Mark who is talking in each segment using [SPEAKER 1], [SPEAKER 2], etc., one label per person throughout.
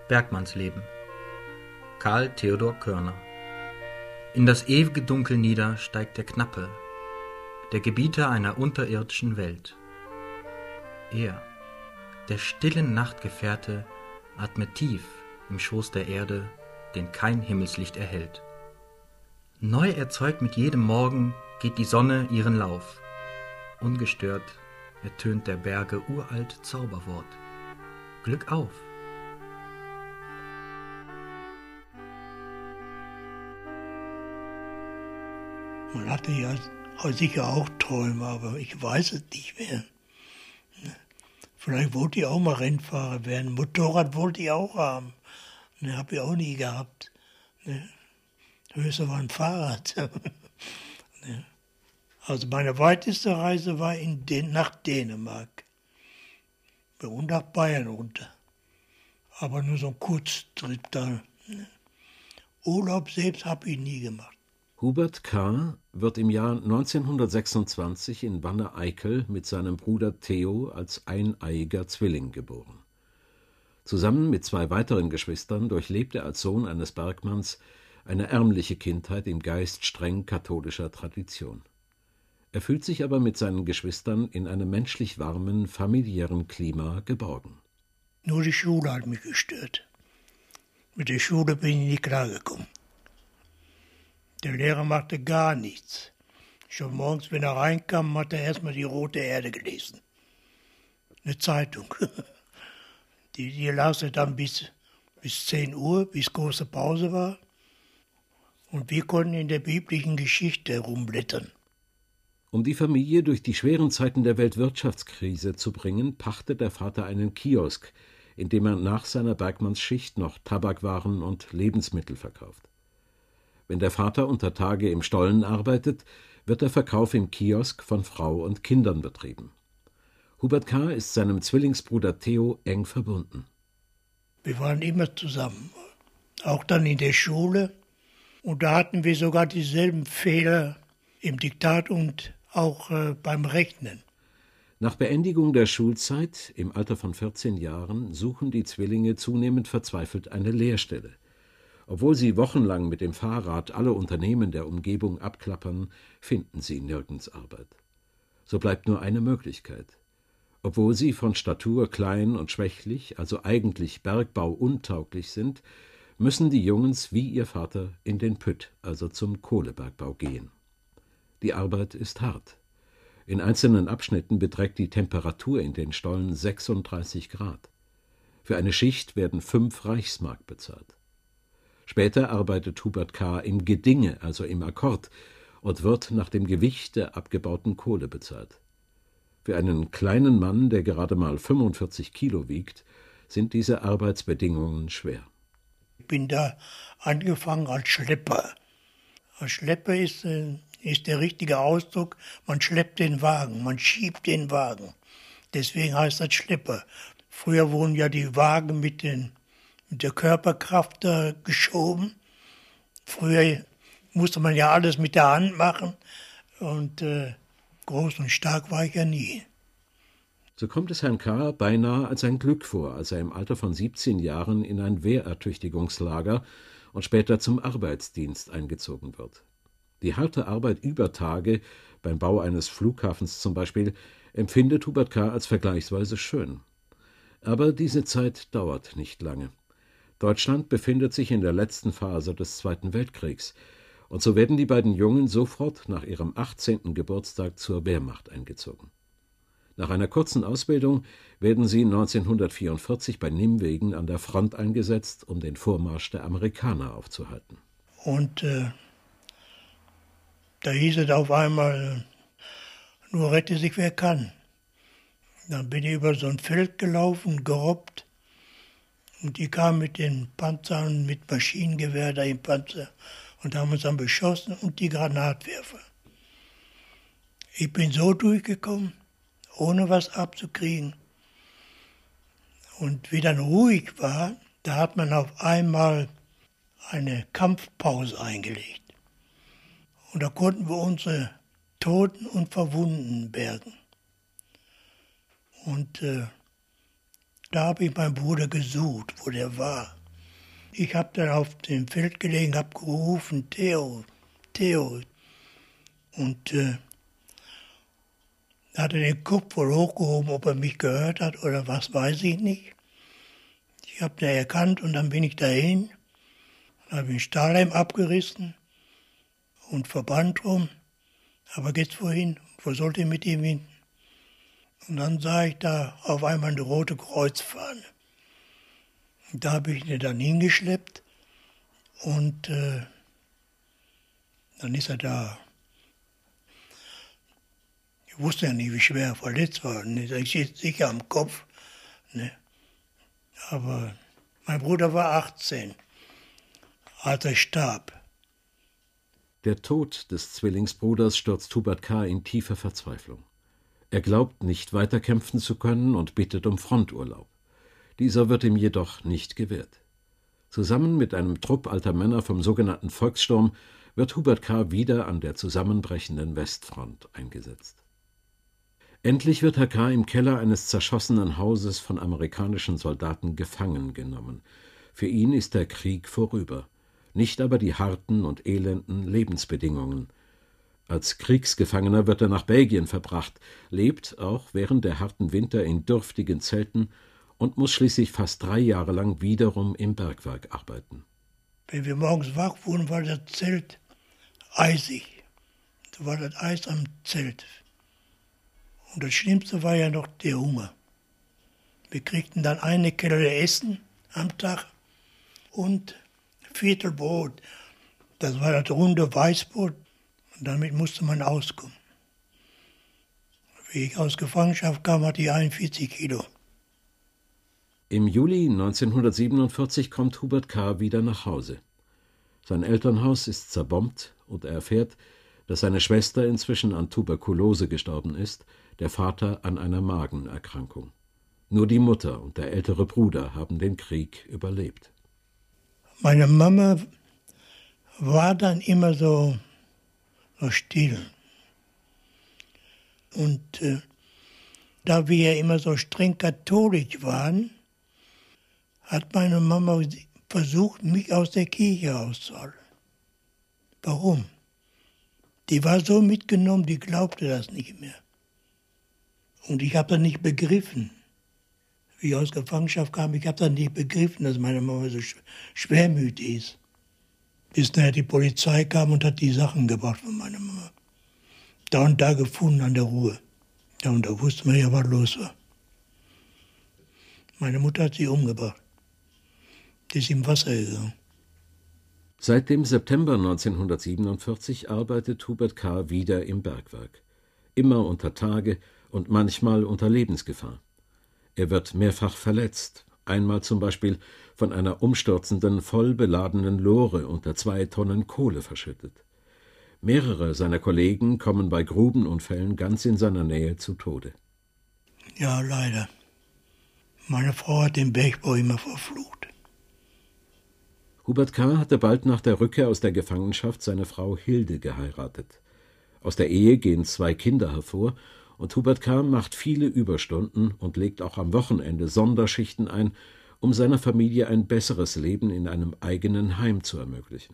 [SPEAKER 1] Bergmannsleben. Karl Theodor Körner. In das ewige Dunkel nieder steigt der Knappe, der Gebieter einer unterirdischen Welt. Er, der stille Nachtgefährte, atmet tief im Schoß der Erde, den kein Himmelslicht erhellt. Neu erzeugt mit jedem Morgen geht die Sonne ihren Lauf. Ungestört ertönt der Berge uralt Zauberwort. Glück auf!
[SPEAKER 2] Man hatte ja sicher auch Träume, aber ich weiß es nicht mehr. Vielleicht wollte ich auch mal Rennfahrer werden. Motorrad wollte ich auch haben. Ne, habe ich auch nie gehabt. Ne. Höchstens war ein Fahrrad. Ne. Also meine weiteste Reise war nach Dänemark. Und nach Bayern runter. Aber nur so ein Kurztrip da. Ne. Urlaub selbst habe ich nie gemacht.
[SPEAKER 3] Hubert K. wird im Jahr 1926 in Wanne-Eickel mit seinem Bruder Theo als eineiiger Zwilling geboren. Zusammen mit 2 weiteren Geschwistern durchlebt er als Sohn eines Bergmanns eine ärmliche Kindheit im Geist streng katholischer Tradition. Er fühlt sich aber mit seinen Geschwistern in einem menschlich warmen, familiären Klima geborgen.
[SPEAKER 2] Nur die Schule hat mich gestört. Mit der Schule bin ich nicht klargekommen. Der Lehrer machte gar nichts. Schon morgens, wenn er reinkam, hat er erstmal die Rote Erde gelesen. Eine Zeitung. Die las er dann bis 10 Uhr, bis große Pause war. Und wir konnten in der biblischen Geschichte herumblättern.
[SPEAKER 3] Um die Familie durch die schweren Zeiten der Weltwirtschaftskrise zu bringen, pachtet der Vater einen Kiosk, in dem er nach seiner Bergmannsschicht noch Tabakwaren und Lebensmittel verkauft. Wenn der Vater unter Tage im Stollen arbeitet, wird der Verkauf im Kiosk von Frau und Kindern betrieben. Hubert K. ist seinem Zwillingsbruder Theo eng verbunden.
[SPEAKER 2] Wir waren immer zusammen, auch dann in der Schule. Und da hatten wir sogar dieselben Fehler im Diktat und auch beim Rechnen.
[SPEAKER 3] Nach Beendigung der Schulzeit, im Alter von 14 Jahren, suchen die Zwillinge zunehmend verzweifelt eine Lehrstelle. Obwohl sie wochenlang mit dem Fahrrad alle Unternehmen der Umgebung abklappern, finden sie nirgends Arbeit. So bleibt nur eine Möglichkeit. Obwohl sie von Statur klein und schwächlich, also eigentlich bergbauuntauglich sind, müssen die Jungens wie ihr Vater in den Pütt, also zum Kohlebergbau gehen. Die Arbeit ist hart. In einzelnen Abschnitten beträgt die Temperatur in den Stollen 36 Grad. Für eine Schicht werden 5 Reichsmark bezahlt. Später arbeitet Hubert K. im Gedinge, also im Akkord, und wird nach dem Gewicht der abgebauten Kohle bezahlt. Für einen kleinen Mann, der gerade mal 45 Kilo wiegt, sind diese Arbeitsbedingungen schwer.
[SPEAKER 2] Ich bin da angefangen als Schlepper. Als Schlepper ist der richtige Ausdruck, man schleppt den Wagen, man schiebt den Wagen. Deswegen heißt das Schlepper. Früher wurden ja die Wagen mit der Körperkraft geschoben. Früher musste man ja alles mit der Hand machen und groß und stark war ich ja nie.
[SPEAKER 3] So kommt es Herrn K. beinahe als ein Glück vor, als er im Alter von 17 Jahren in ein Wehrertüchtigungslager und später zum Arbeitsdienst eingezogen wird. Die harte Arbeit über Tage, beim Bau eines Flughafens zum Beispiel, empfindet Hubert K. als vergleichsweise schön. Aber diese Zeit dauert nicht lange. Deutschland befindet sich in der letzten Phase des Zweiten Weltkriegs, und so werden die beiden Jungen sofort nach ihrem 18. Geburtstag zur Wehrmacht eingezogen. Nach einer kurzen Ausbildung werden sie 1944 bei Nimwegen an der Front eingesetzt, um den Vormarsch der Amerikaner aufzuhalten.
[SPEAKER 2] Und da hieß es auf einmal, nur rette sich wer kann. Dann bin ich über so ein Feld gelaufen, gerobbt. Und die kamen mit den Panzern, mit Maschinengewehr da im Panzer und haben uns dann beschossen und die Granatwerfer. Ich bin so durchgekommen, ohne was abzukriegen. Und wie dann ruhig war, da hat man auf einmal eine Kampfpause eingelegt. Und da konnten wir unsere Toten und Verwundeten bergen. Und da habe ich meinen Bruder gesucht, wo der war. Ich habe dann auf dem Feld gelegen, habe gerufen, Theo, Theo. Und hatte den Kopf wohl hochgehoben, ob er mich gehört hat oder was, weiß ich nicht. Ich habe den erkannt und dann bin ich dahin, habe den Stahlhelm abgerissen und Verband drum. Aber geht's wohin? Wo sollte ich mit ihm hin? Und dann sah ich da auf einmal eine rote Kreuzfahne. Und da habe ich ihn dann hingeschleppt und dann ist er da. Ich wusste ja nicht, wie schwer er verletzt war. Ich sitze sicher am Kopf. Ne? Aber mein Bruder war 18, als er starb.
[SPEAKER 3] Der Tod des Zwillingsbruders stürzt Hubert K. in tiefe Verzweiflung. Er glaubt, nicht weiter kämpfen zu können und bittet um Fronturlaub. Dieser wird ihm jedoch nicht gewährt. Zusammen mit einem Trupp alter Männer vom sogenannten Volkssturm wird Hubert K. wieder an der zusammenbrechenden Westfront eingesetzt. Endlich wird Herr K. im Keller eines zerschossenen Hauses von amerikanischen Soldaten gefangen genommen. Für ihn ist der Krieg vorüber, nicht aber die harten und elenden Lebensbedingungen. Als Kriegsgefangener wird er nach Belgien verbracht, lebt auch während der harten Winter in dürftigen Zelten und muss schließlich fast 3 Jahre lang wiederum im Bergwerk arbeiten.
[SPEAKER 2] Wenn wir morgens wach wurden, war das Zelt eisig. Da war das Eis am Zelt. Und das Schlimmste war ja noch der Hunger. Wir kriegten dann eine Kelle Essen am Tag und Viertel Brot. Das war das runde Weißbrot und damit musste man auskommen. Wie ich aus Gefangenschaft kam, hatte ich 41 Kilo.
[SPEAKER 3] Im Juli 1947 kommt Hubert K. wieder nach Hause. Sein Elternhaus ist zerbombt und er erfährt, dass seine Schwester inzwischen an Tuberkulose gestorben ist, der Vater an einer Magenerkrankung. Nur die Mutter und der ältere Bruder haben den Krieg überlebt.
[SPEAKER 2] Meine Mama war dann immer so still. Und da wir ja immer so streng katholisch waren, hat meine Mama versucht, mich aus der Kirche rauszuholen. Warum? Die war so mitgenommen, die glaubte das nicht mehr. Und ich habe das nicht begriffen. Wie ich aus Gefangenschaft kam, ich habe das nicht begriffen, dass meine Mama so schwermütig ist. Bis nachher die Polizei kam und hat die Sachen gebracht von meiner Mama. Da und da gefunden an der Ruhe. Ja, und da wusste man ja, was los war. Meine Mutter hat sie umgebracht. Die ist im Wasser gegangen.
[SPEAKER 3] Seit dem September 1947 arbeitet Hubert K. wieder im Bergwerk. Immer unter Tage und manchmal unter Lebensgefahr. Er wird mehrfach verletzt, einmal zum Beispiel von einer umstürzenden, voll beladenen Lore unter 2 Tonnen Kohle verschüttet. Mehrere seiner Kollegen kommen bei Grubenunfällen ganz in seiner Nähe zu Tode.
[SPEAKER 2] Ja, leider. Meine Frau hat den Bergbau immer verflucht.
[SPEAKER 3] Hubert K. hatte bald nach der Rückkehr aus der Gefangenschaft seine Frau Hilde geheiratet. Aus der Ehe gehen 2 Kinder hervor und Hubert K. macht viele Überstunden und legt auch am Wochenende Sonderschichten ein, um seiner Familie ein besseres Leben in einem eigenen Heim zu ermöglichen.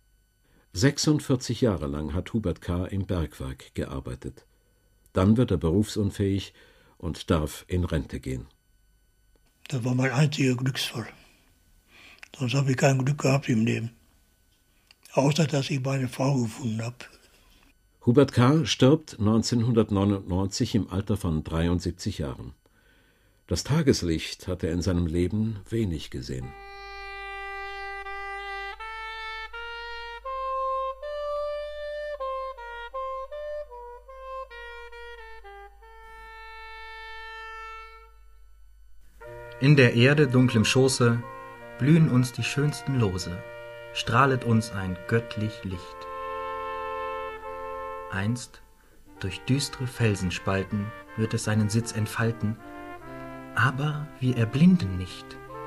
[SPEAKER 3] 46 Jahre lang hat Hubert K. im Bergwerk gearbeitet. Dann wird er berufsunfähig und darf in Rente gehen.
[SPEAKER 2] Das war mein einziger Glücksfall. Sonst habe ich kein Glück gehabt im Leben. Außer, dass ich meine Frau gefunden habe.
[SPEAKER 3] Hubert K. stirbt 1999 im Alter von 73 Jahren. Das Tageslicht hat er in seinem Leben wenig gesehen.
[SPEAKER 1] In der Erde dunklem Schoße blühen uns die schönsten Lose, strahlet uns ein göttlich Licht. Einst, durch düstre Felsenspalten, wird es seinen Sitz entfalten, aber wir erblinden nicht.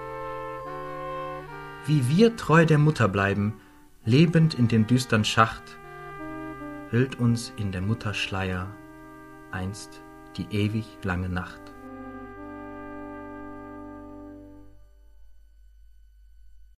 [SPEAKER 1] Wie wir treu der Mutter bleiben, lebend in dem düstern Schacht, hüllt uns in der Mutter Schleier einst die ewig lange Nacht.